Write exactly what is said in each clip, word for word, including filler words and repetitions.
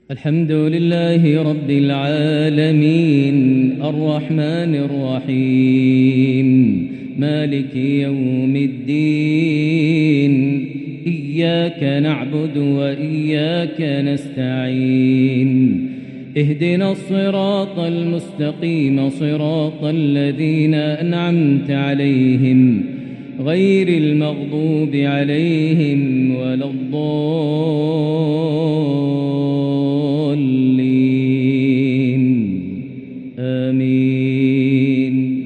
الحمد لله رب العالمين الرحمن الرحيم مالك يوم الدين إياك نعبد وإياك نستعين اهدنا الصراط المستقيم صراط الذين أنعمت عليهم غير المغضوب عليهم ولا الضالين آمين.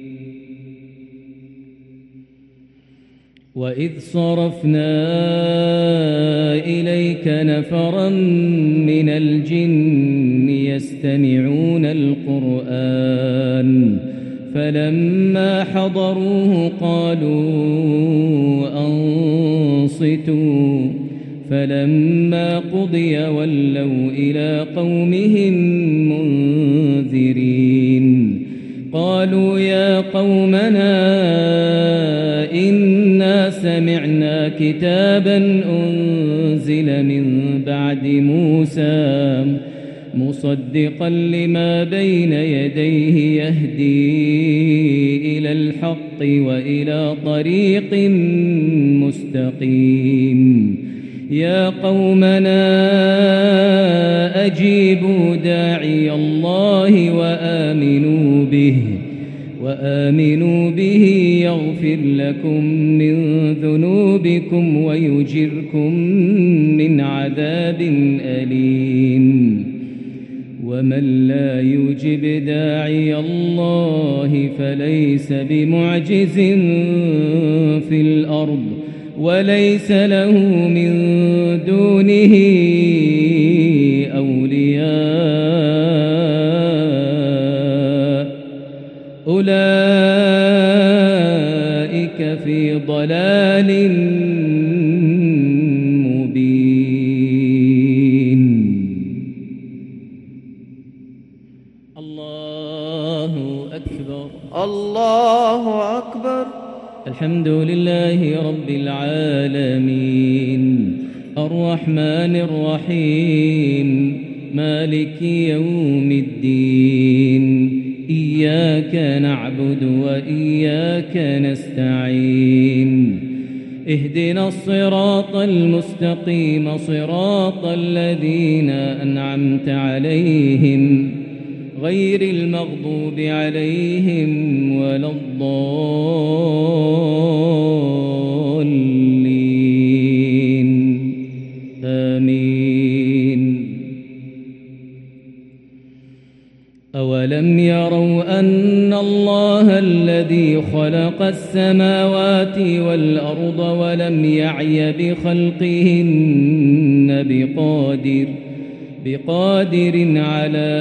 وإذ صرفنا إليك نفرا من الجن يستمعون القرآن فلما حضروه قالوا أنصتوا فلما قضي ولوا إلى قومهم منذرين قالوا يا قومنا إنا سمعنا كتابا أنزل من بعد موسى مصدقا لما بين يديه يهدي إلى الحق وإلى طريق مستقيم يا قومنا أجيبوا داعي الله وآمنوا به وآمنوا به يغفر لكم من ذنوبكم ويجركم من عذاب أليم ومن لا يجب داعي الله فليس بمعجز في الأرض وليس له من دونه أولياء أولئك في ضلال الله أكبر. الحمد لله رب العالمين الرحمن الرحيم مالك يوم الدين إياك نعبد وإياك نستعين اهدنا الصراط المستقيم صراط الذين أنعمت عليهم غير المغضوب عليهم ولا الضالين آمين. أولم يروا أن الله الذي خلق السماوات والأرض ولم يعي بخلقهن بقادر بقادر على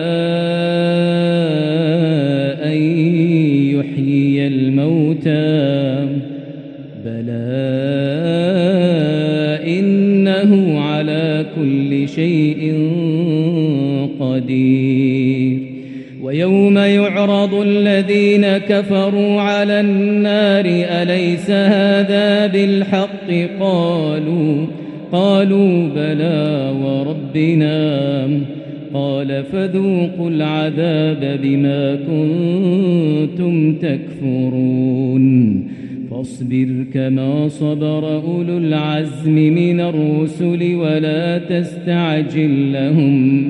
أن يحيي الموتى بلى إنه على كل شيء قدير. ويوم يعرض الذين كفروا على النار أليس هذا بالحق قالوا قالوا بلى وربنا قال فذوقوا العذاب بما كنتم تكفرون. فاصبر كما صبر أولو العزم من الرسل ولا تستعجل لهم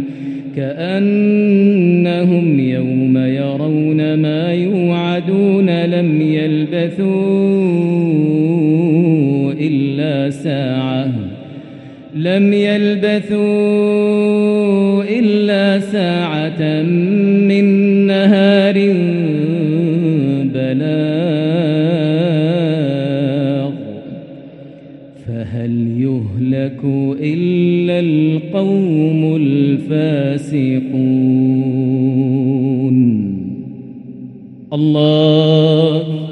كأنهم يوم يرون ما يوعدون لم يلبثوا إلا ساعة لم يلبثوا إلا ساعة من نهار بلاغ فهل يهلك إلا القوم الفاسقون. الله